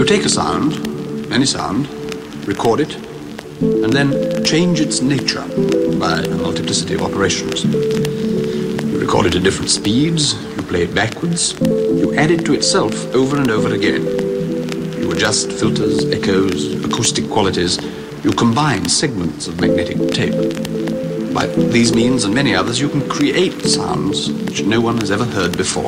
You take a sound, any sound, record it, and then change its nature by a multiplicity of operations. You record it at different speeds, you play it backwards, you add it to itself over and over again. You adjust filters, echoes, acoustic qualities, you combine segments of magnetic tape. By these means and many others, you can create sounds which no one has ever heard before.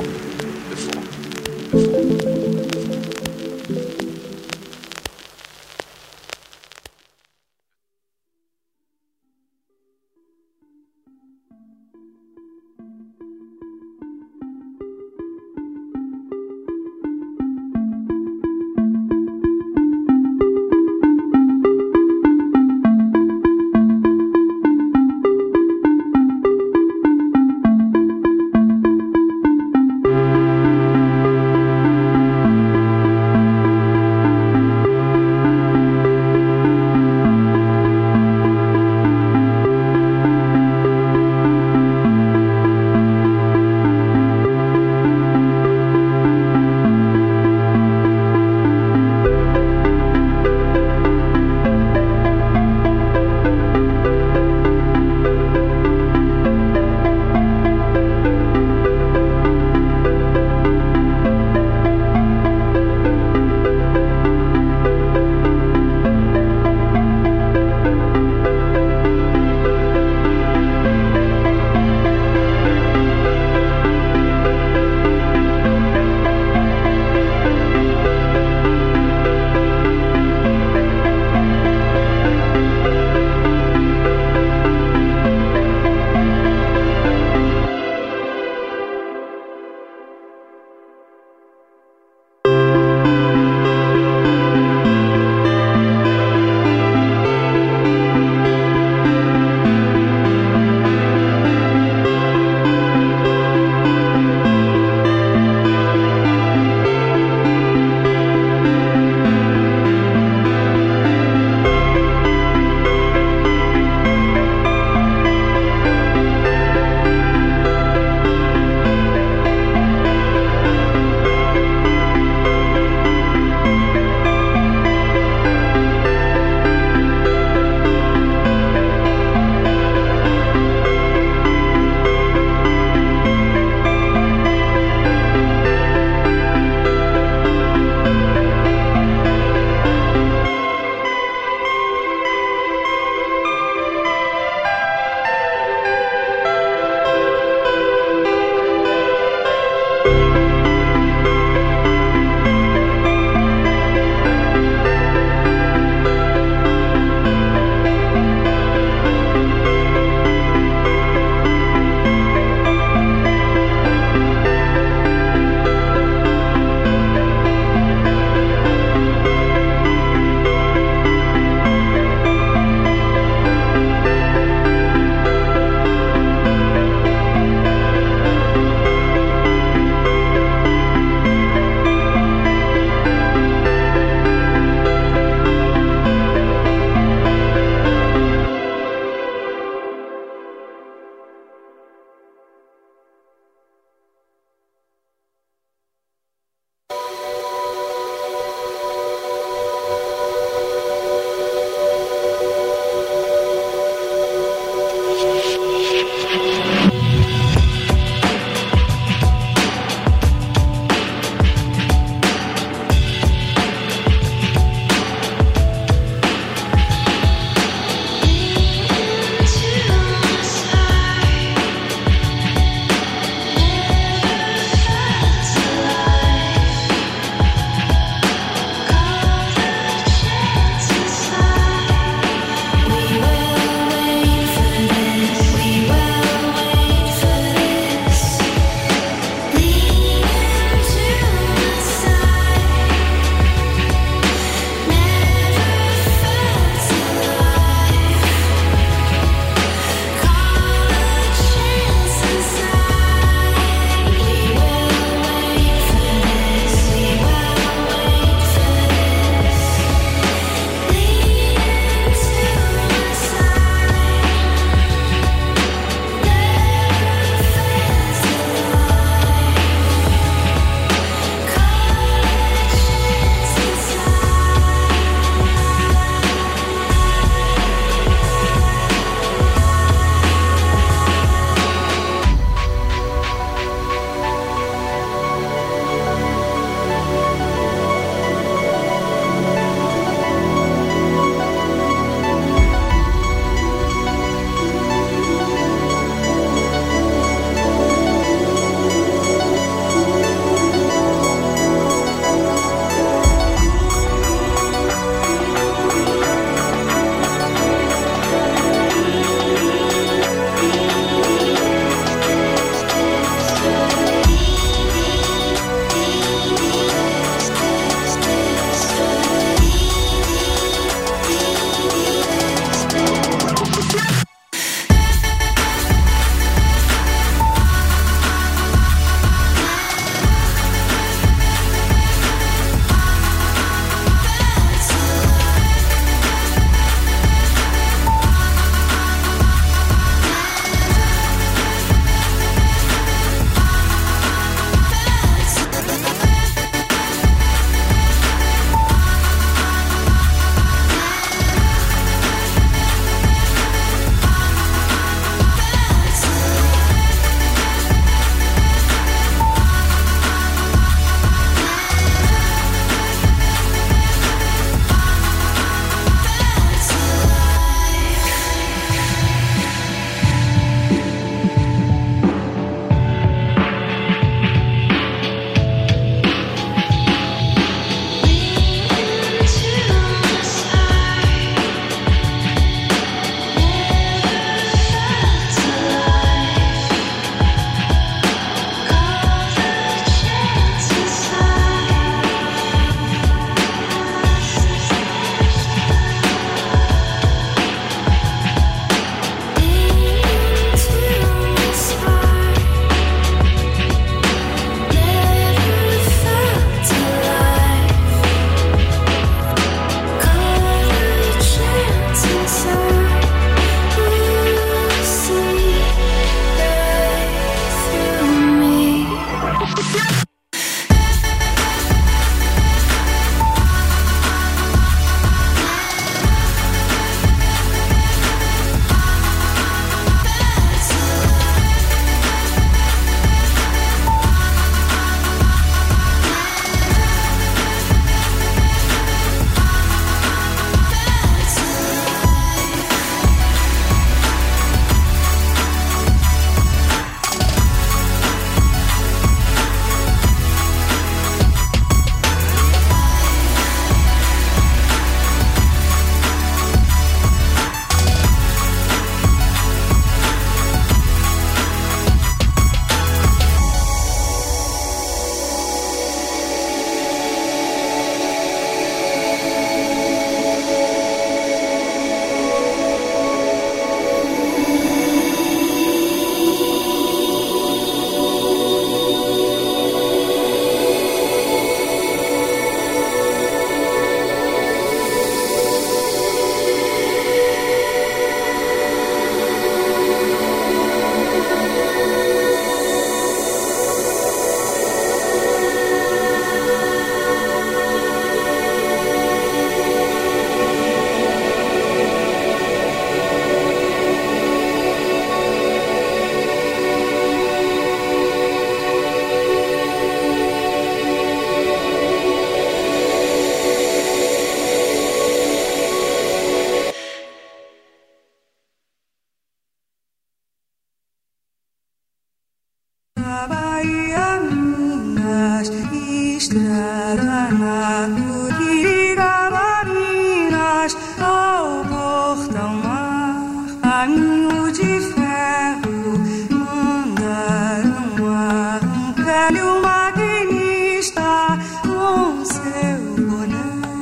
estrada na Turigabarinas, ao portão mar, caminho de ferro, mandaram a um velho maquinista com seu boné.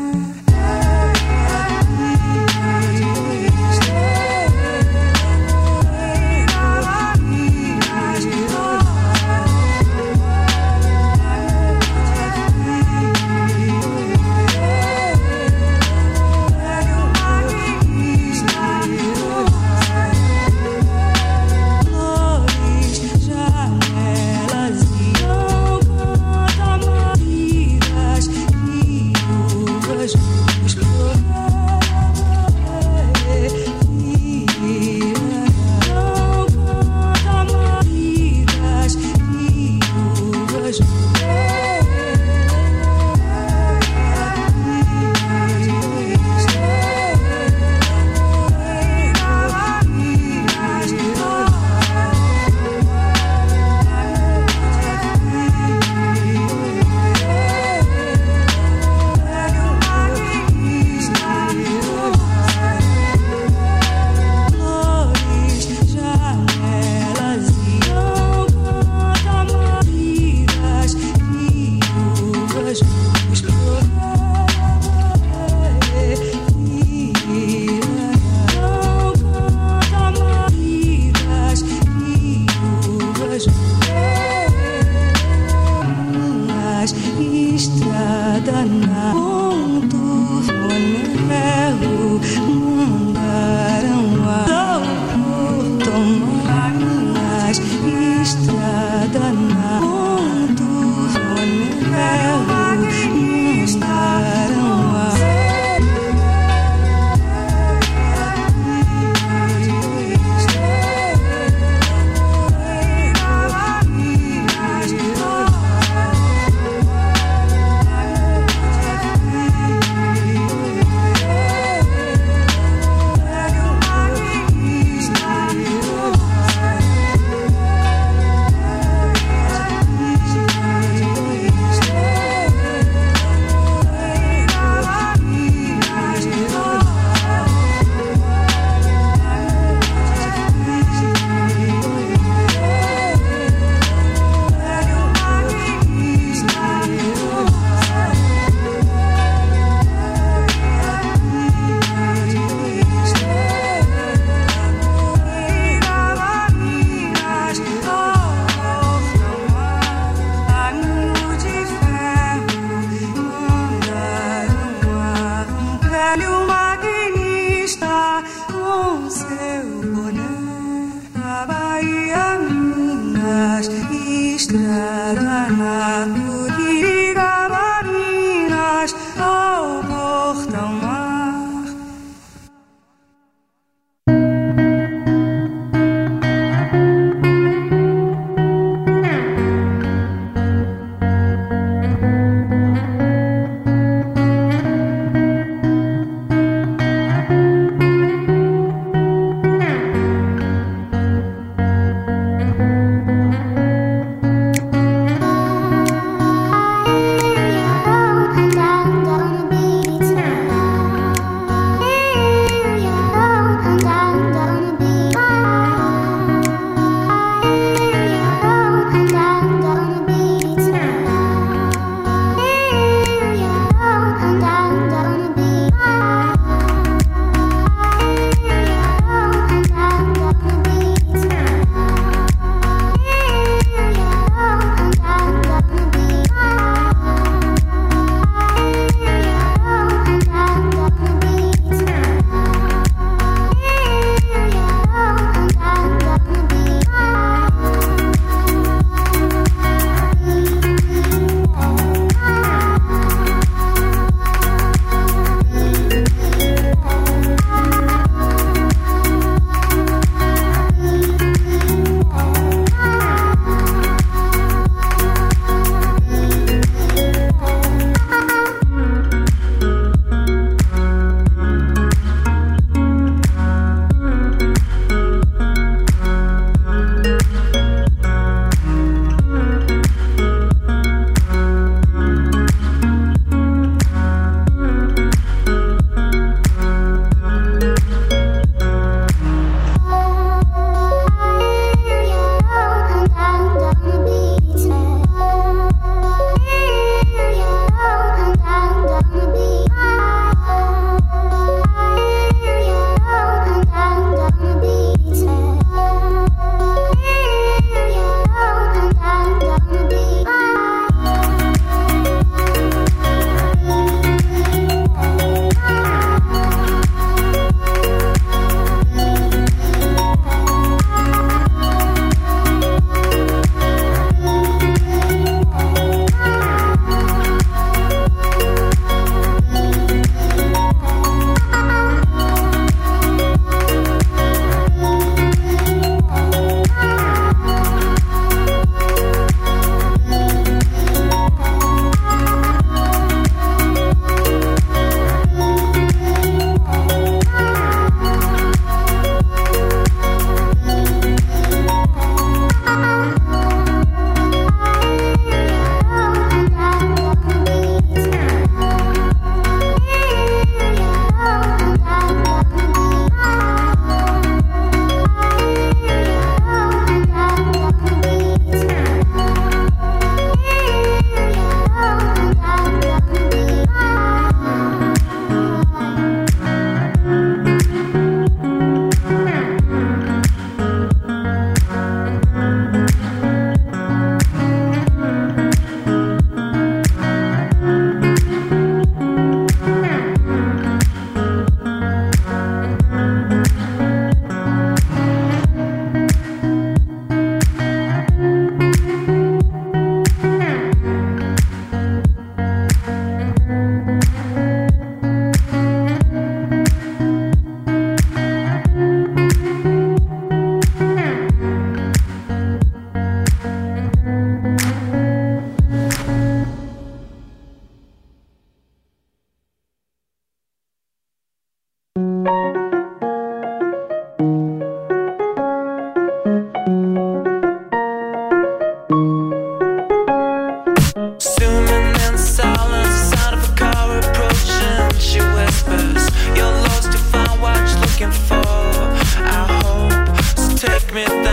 Estrada na ponto ferro, mandaram a por tomar as estrada na ponto ferro, mandaram a velho maquinista com seu boné. Na Bahia, Minas, estrada na Turigabarinas, ao portão mar.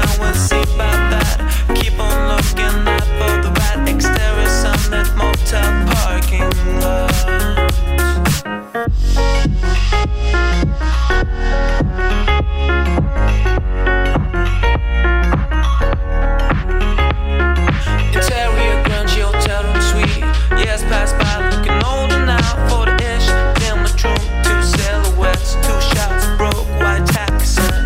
now, we'll see about that. Keep on looking out for the right exterior sunlit motel parking lot. Interior grungy hotel room suite. Years pass by looking older now for the ish. Dim the room, two silhouettes, two shots broke white accent.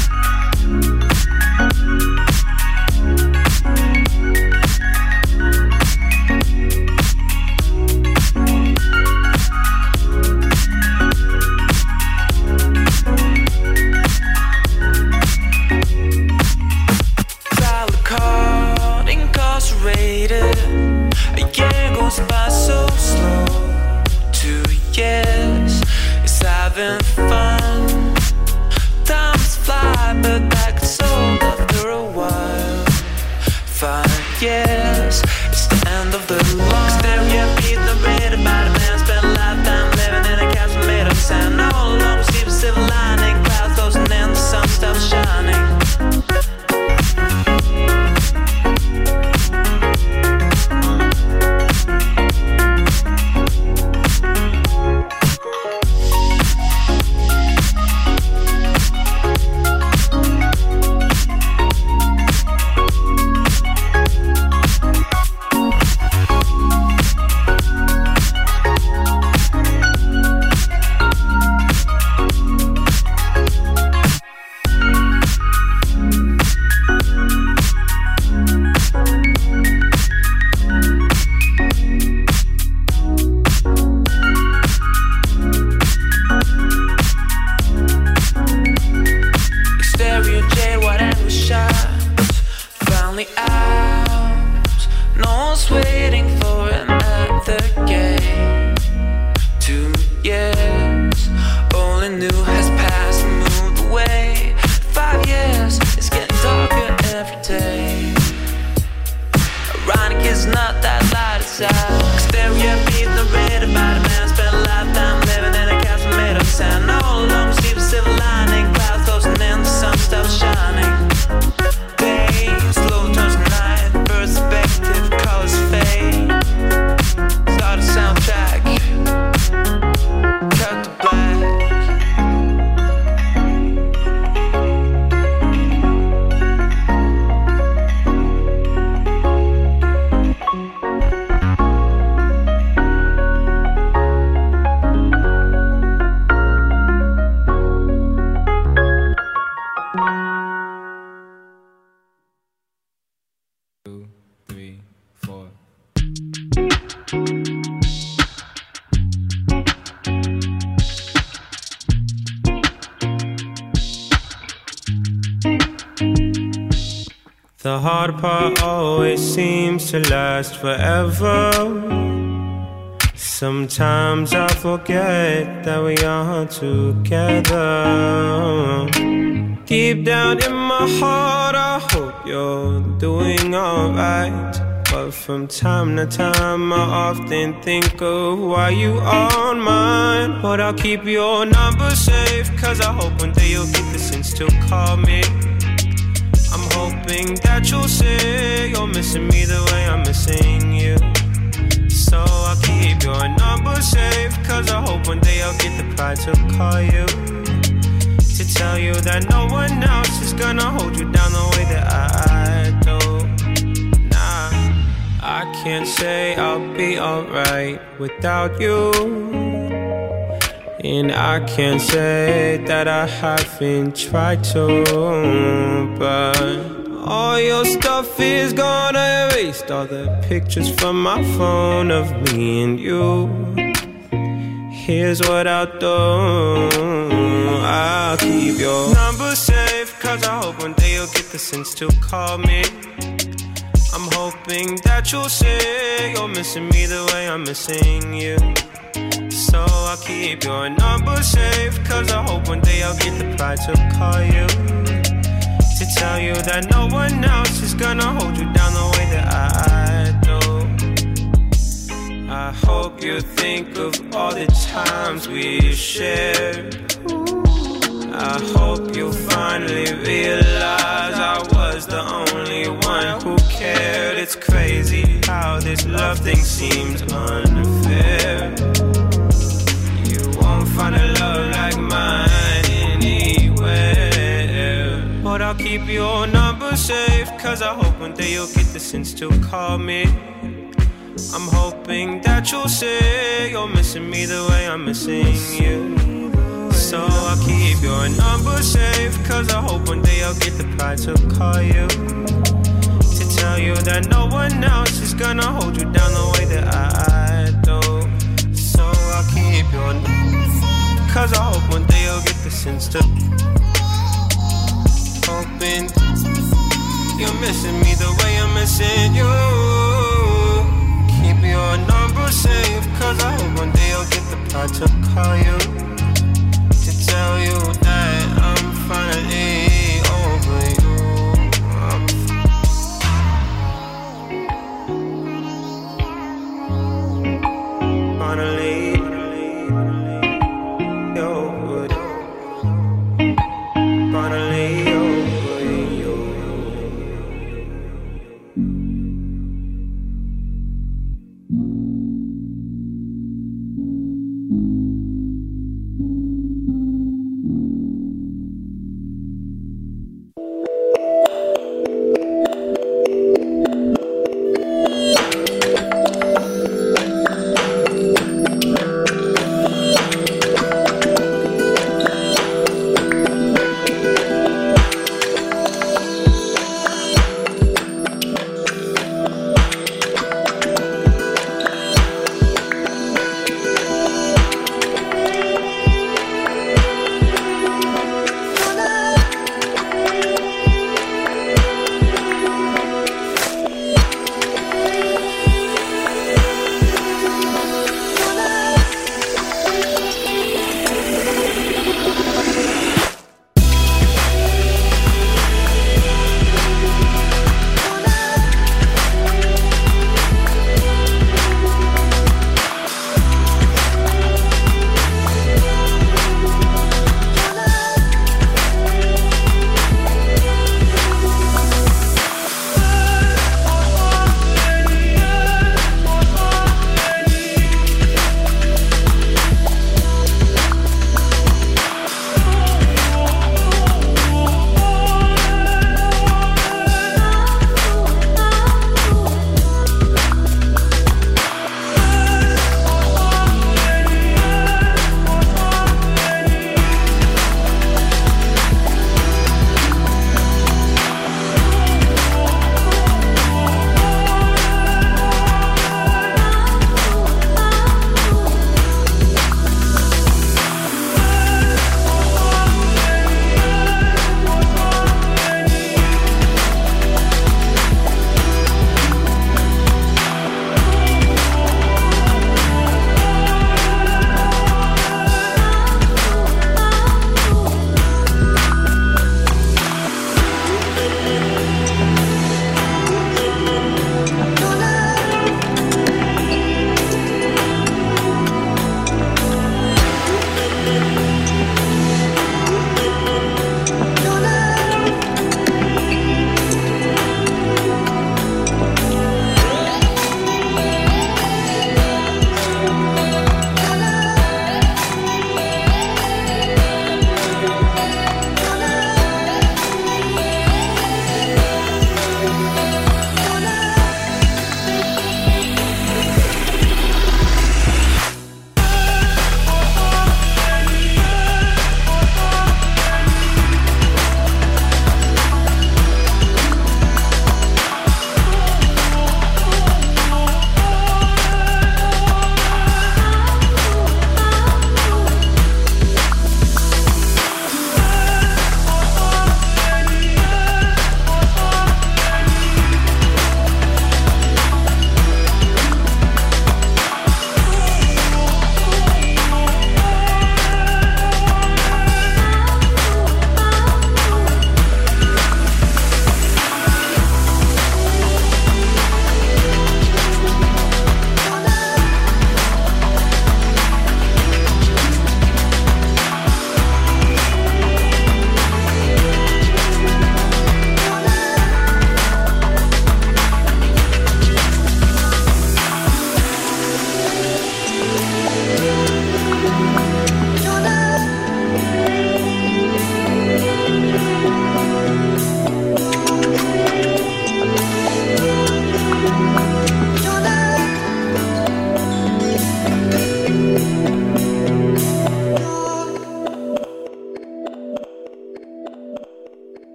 A year goes by so slow. 2 years is having fun. Times fly, but that gets old after a while. 5 years, it's the end of the line. Stereo beat the rhythm by the man. Spent a lifetime living in a castle made of sand. No longer see the silver lining. Clouds closing in, the sun stops shining. The hard part always seems to last forever. Sometimes I forget that we are together. Deep down in my heart, I hope you're doing alright. But from time to time, I often think of why you aren't mine. But I'll keep your number safe, cause I hope one day you'll get the sense to call me. I'm hoping that you'll say you're missing me the way I'm missing you. So I'll keep your number safe, cause I hope one day I'll get the pride to call you, to tell you that no one else is gonna hold you down the way that I do. Nah, I can't say I'll be alright without you, and I can't say that I haven't tried to. But all your stuff is gonna erase all the pictures from my phone of me and you. Here's what I'll do, I'll keep your number safe, cause I hope one day you'll get the sense to call me. I'm hoping that you'll say you're missing me the way I'm missing you. So I'll keep your number safe, cause I hope one day I'll get the pride to call you, to tell you that no one else is gonna hold you down the way that I do. I hope you think of all the times we shared. I hope you finally realize I was nothing seems unfair. You won't find a love like mine anywhere. But I'll keep your number safe, cause I hope one day you'll get the sense to call me. I'm hoping that you'll say you're missing me the way I'm missing you. So I'll keep your number safe, cause I hope one day I'll get the pride to call you, to tell you that no one else is gonna hold you down the way that I do. So I'll keep your number safe, cause I hope one day you'll get the sense to. Hoping you're missing me the way I'm missing you. Keep your number safe, cause I hope one day I'll get the pride to call you, to tell you that I'm finally over you. Finally over you. Finally over you.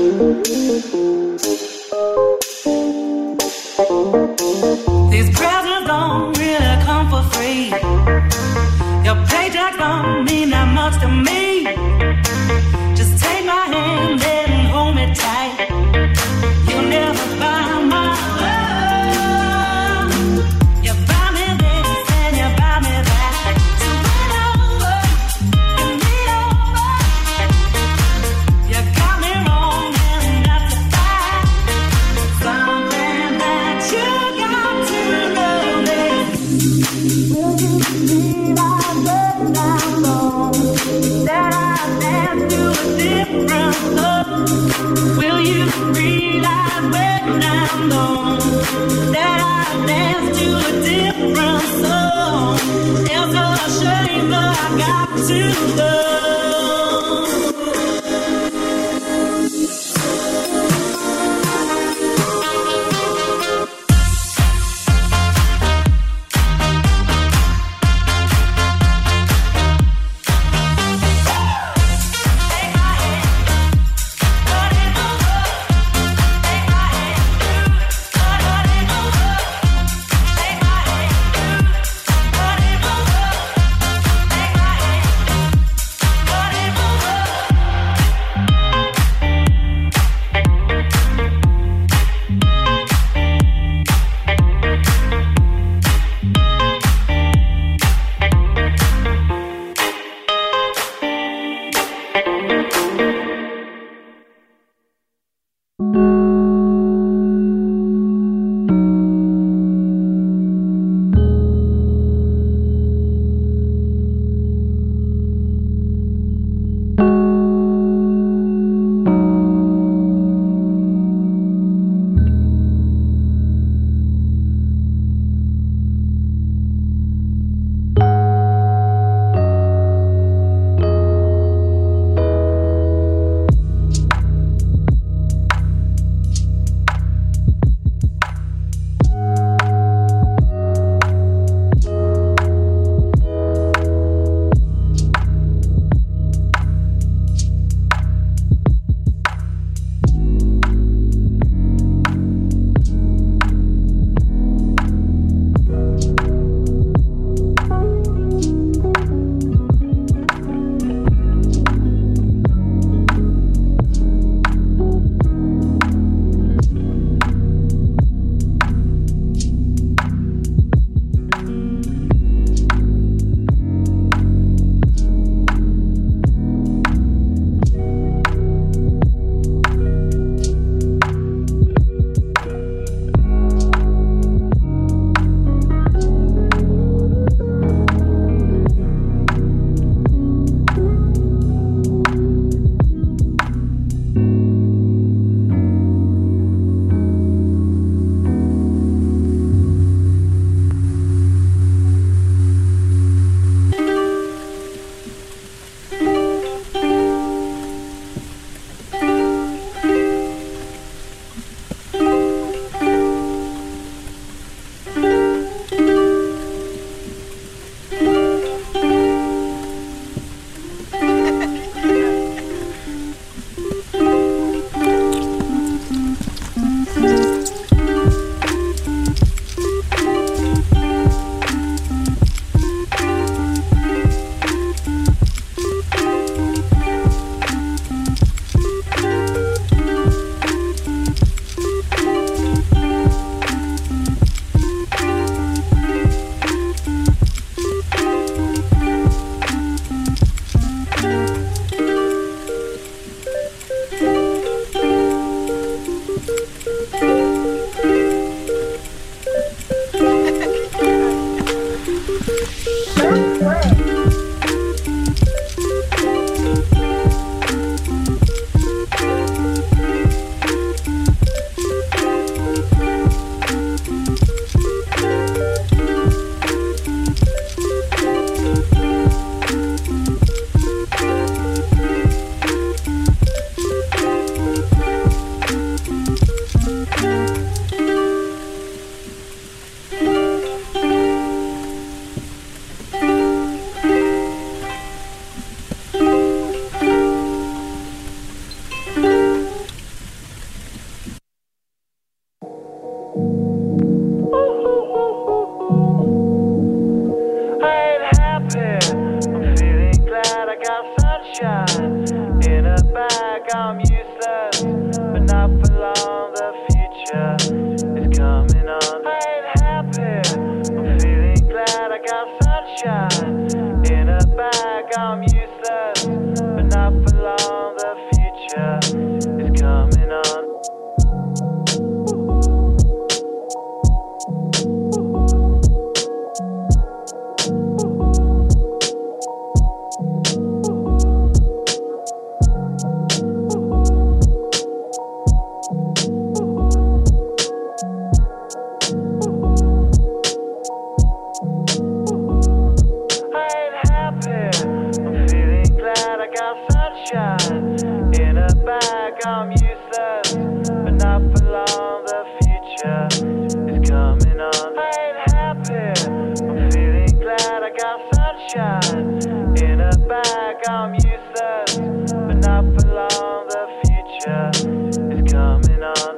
These presents don't really come for free. Your paycheck don't mean that much to me. Just take my hand and hold me tight. You'll never buy my love. You buy me this and you buy me that. So win over, and lean over. You got me wrong and that's a fact. Something that you got to know is, will you believe I let down long? That I dance to a different love. Will you realize when I'm gone that I dance to a different song? It's a shame, but I got to go. sunshine. In a bag, I'm useless, but not for long. The future is coming on. I ain't happy, I'm feeling glad I got sunshine. In a bag, I'm useless, but not for long. The future is coming on. In a bag, I'm useless, but not for long. The future is coming on. I ain't happy, I'm feeling glad I got sunshine. In a bag, I'm useless, but not for long. The future is coming on.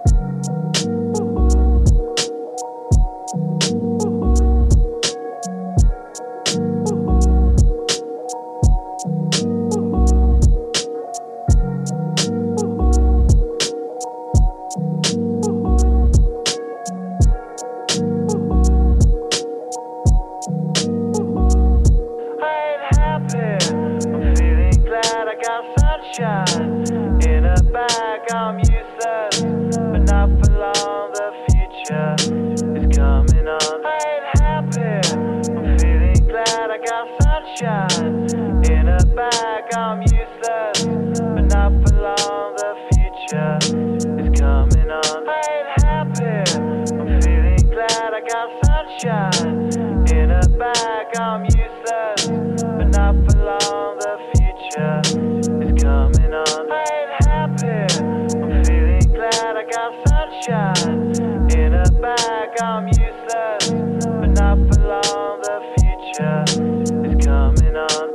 In a bag, I'm useless, but not for long. The future is coming on. I ain't happy, I'm feeling glad I got sunshine. In a bag, I'm useless, but not for long. The future is coming on. I ain't happy, I'm feeling glad I got sunshine. In a bag, I'm useless, but not for long. The future is coming on. I ain't happy, I'm feeling glad I got sunshine. In a bag, I'm useless, but not for long. The future is coming on.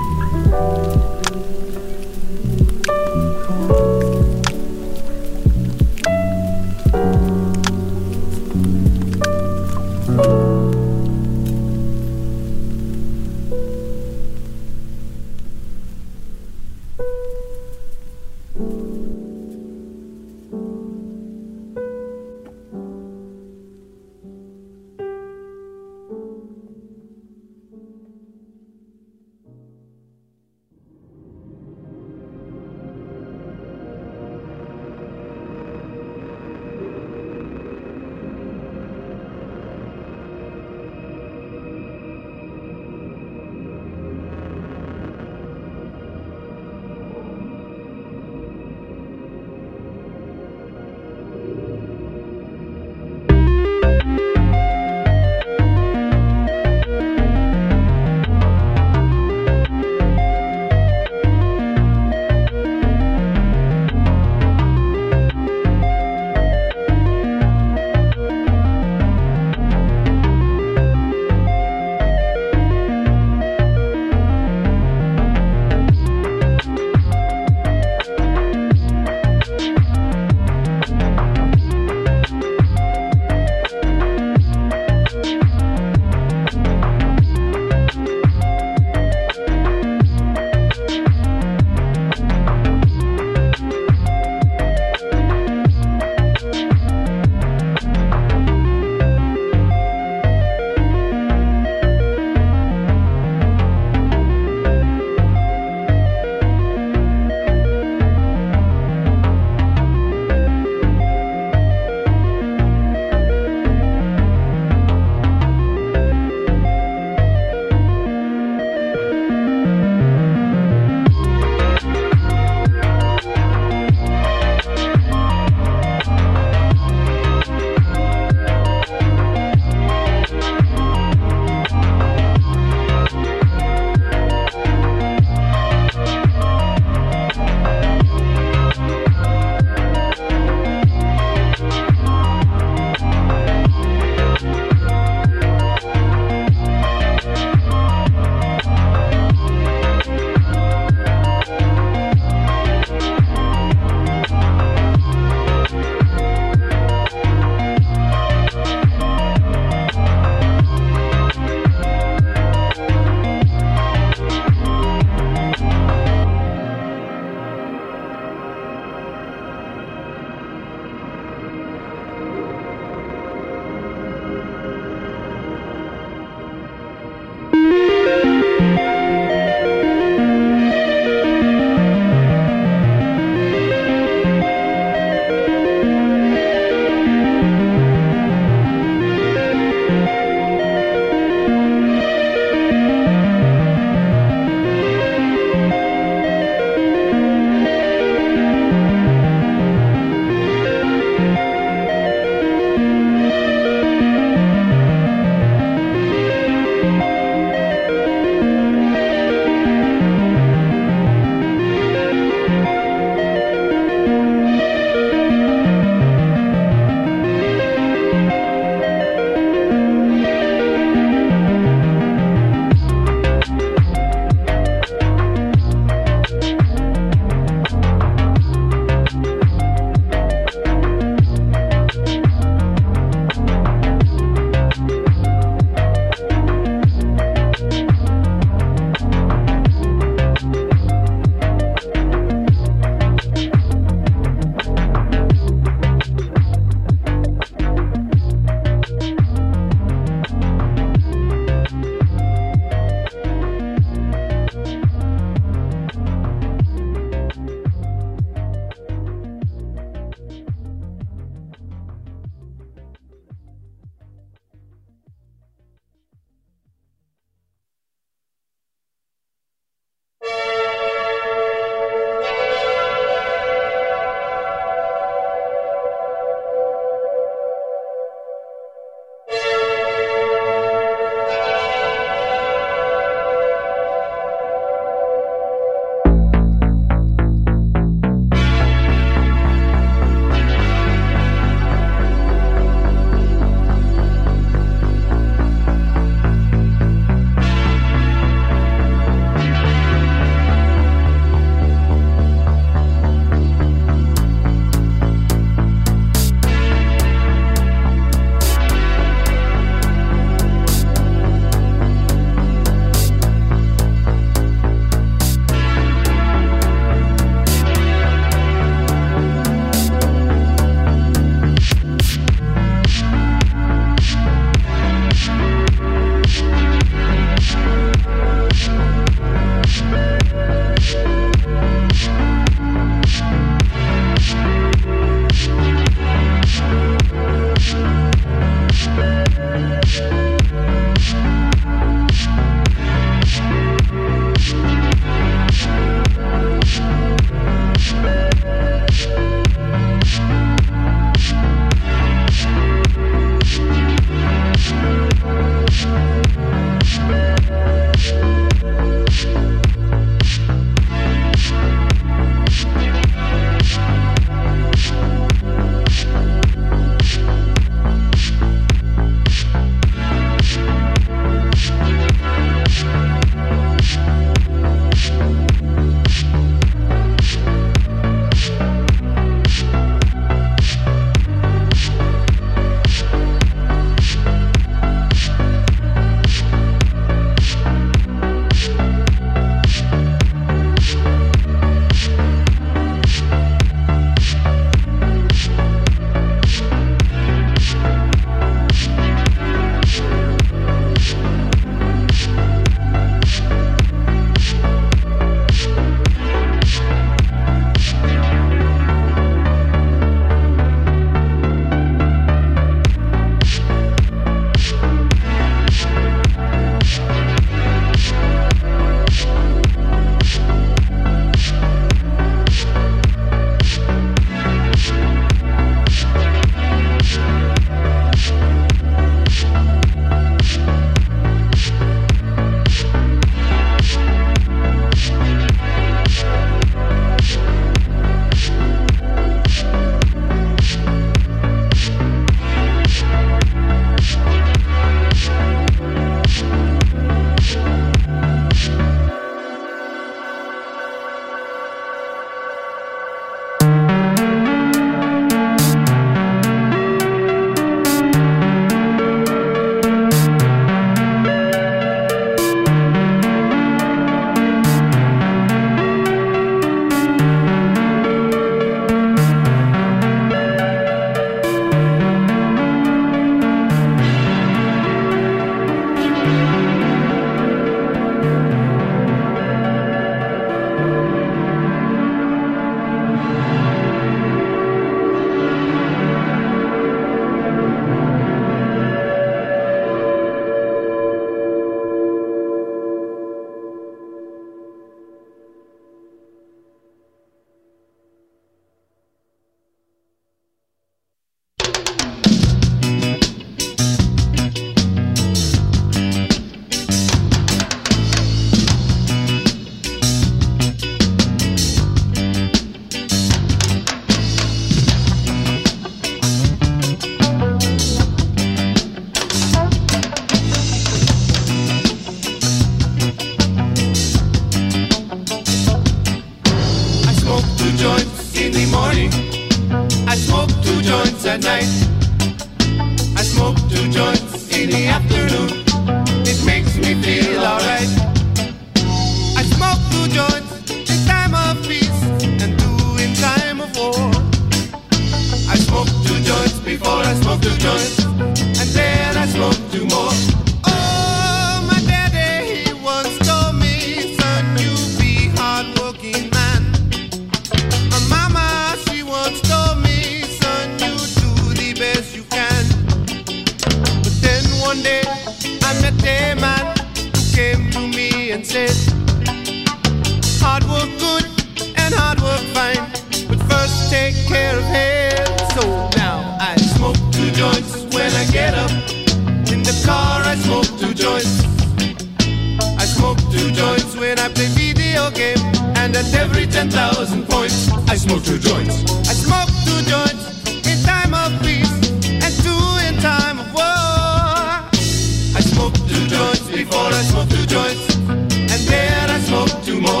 at night. I smoke 2 joints in the afternoon. It makes me feel alright. I smoke 2 joints in time of peace and 2 in time of war. I smoke 2 joints before I smoke 2 joints, and then I smoke 2 more. Oh, my daddy, he once told me, son, you be hard-working man. My mama, she once told me, son, you do the best you can. But then one day, I met a man who came to me and said, hard work good and hard work fine, but first take care of health. So now I smoke 2 joints when I get up. In the car I smoke 2 joints. I smoke 2 joints when I play video game, and at every 10,000 points I smoke 2 joints. I smoke 2 joints in time of peace and 2 in time of war. I smoke 2 joints before I smoke 2 joints, and then I smoke 2 more.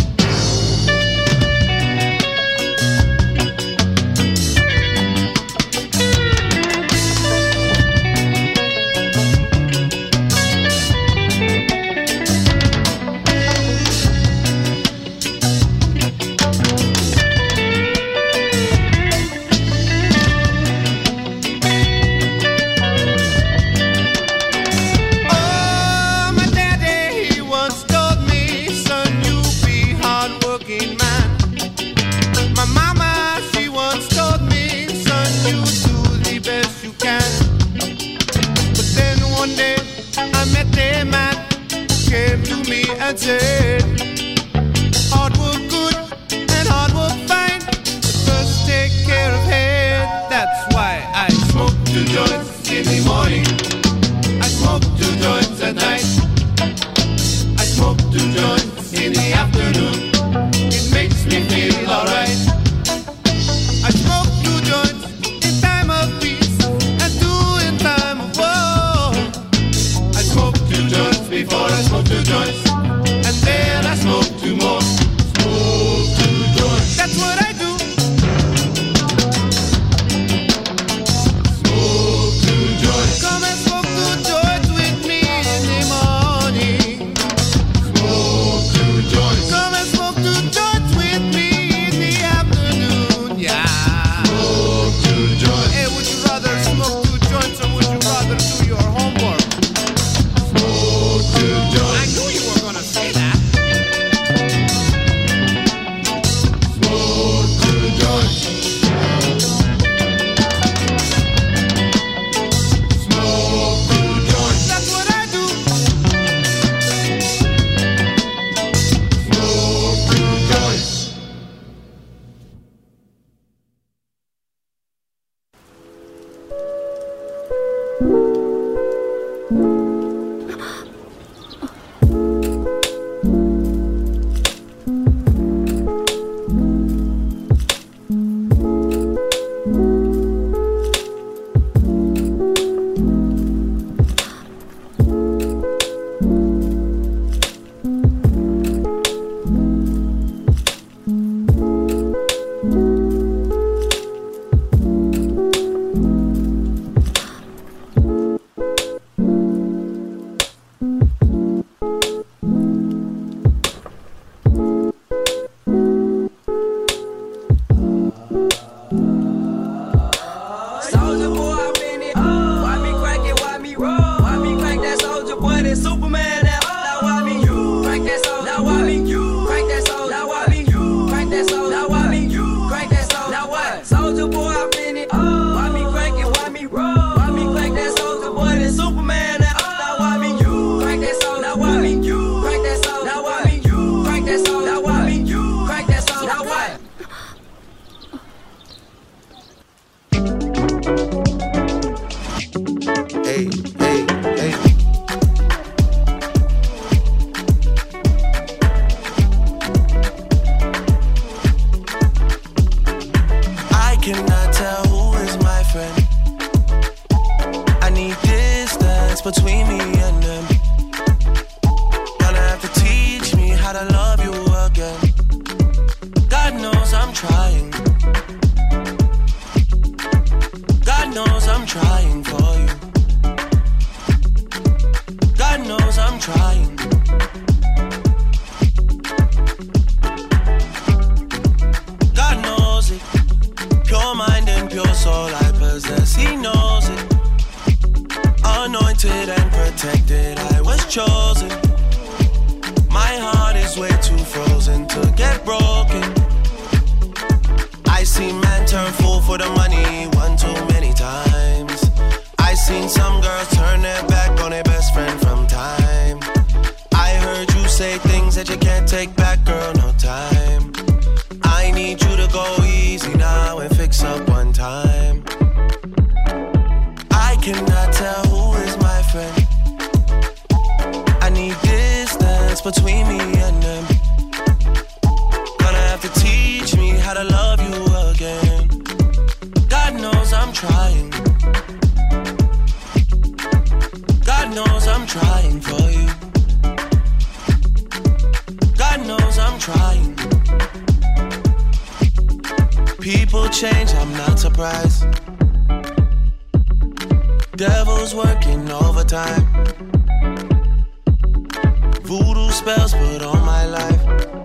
And said, hard work good and hard work fine, but first take care of head. That's why I smoke 2 joints in the morning. I smoke 2 joints at night. I smoke 2 joints in the afternoon. It makes me feel alright. I smoke 2 joints in time of peace and 2 in time of war. I smoke 2 joints before I smoke 2 joints, and then I smoke 2 more. Smoke 2 joints. That's what I do. Smoke 2 joints. Come and smoke 2 joints with me in the morning. Smoke 2 joints. Come and smoke 2 joints with me in the afternoon. Yeah. Smoke 2 joints. Hey, would you rather smoke 2 joints or would you rather do your homework? Smoke 2 joints. I knew you were gonna say that. Smoke 2 joints. Smoke 2 joints. That's what I do. Smoke 2 joints. Between me and them, gonna have to teach me how to love you again. God knows I'm trying. protected, I was chosen. My heart is way too frozen to get broken. I seen man turn fool for the money one too many times. I seen some girls turn their back on their best friend from time. I heard you say things that you can't take back, girl, no time. I need you to go easy now and fix up one time. I cannot tell who is my friend. I need distance between me and them. Gonna have to teach me how to love you again. God knows I'm trying. God knows I'm trying for you. God knows I'm trying. People change, I'm not surprised. Devil's working overtime. Voodoo spells put on my life.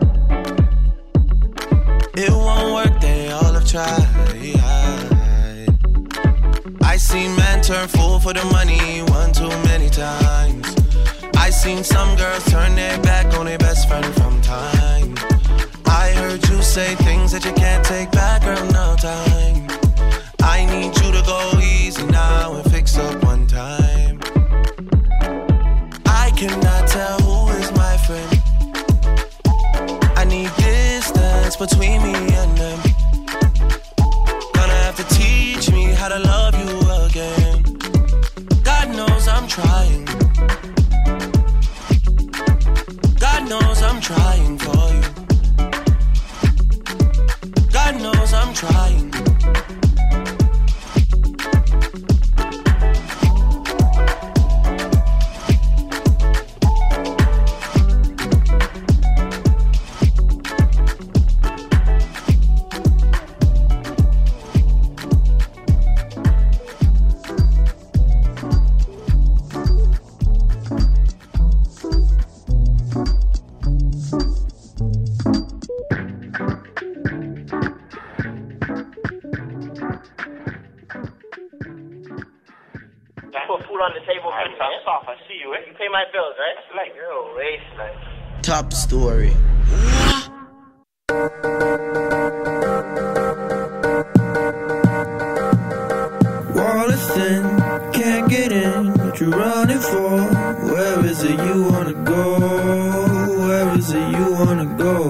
It won't work, they all have tried. I seen man turn fool for the money one too many times. I seen some girls turn their back on their best friend from time. I heard you say things that you can't take back, girl, no time. I need you to go easy now and fix up one time. I cannot tell who is my friend. I need distance between me and them. Gonna have to teach me how to love you again. God knows I'm trying. God knows I'm trying for you. God knows I'm trying. Top story. Wall is thin, can't get in. What you running for? Where is it you wanna go? Where is it you wanna go?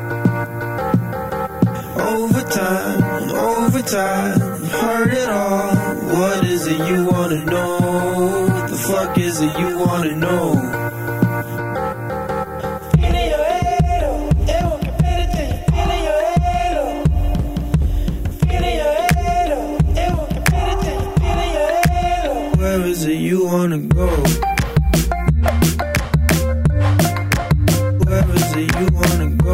Overtime, overtime, heard it all. What is it you wanna know? What the fuck is it you wanna know? Where is it you wanna go? Where is it you wanna go?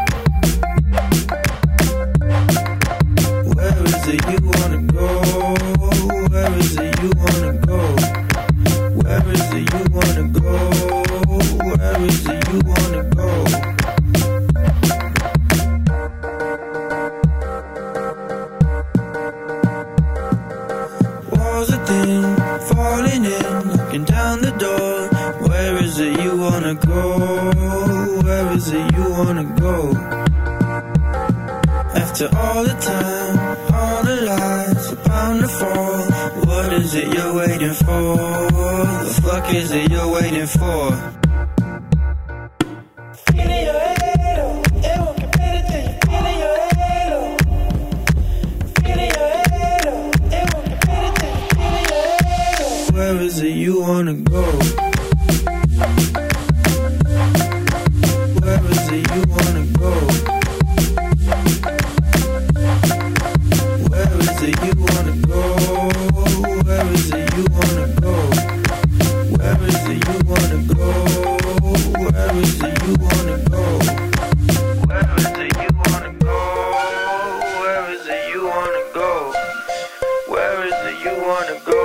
Where is it you wanna go? Where is it you wanna go? Where is it you wanna go? Where is it you wanna go? Walls are thin, falling in, looking down the door. Where is it you wanna go? Where is it you wanna go? After all the time, all the lies, are bound to fall. What is it you're waiting for? The fuck is it you're waiting for? Where is it you wanna go? Where is it you wanna go? Where is it you wanna go? Where is it you wanna go? Where is it you wanna go? Where is it you wanna go? Where is it you wanna go? Where is it you wanna go? Where is it you wanna go?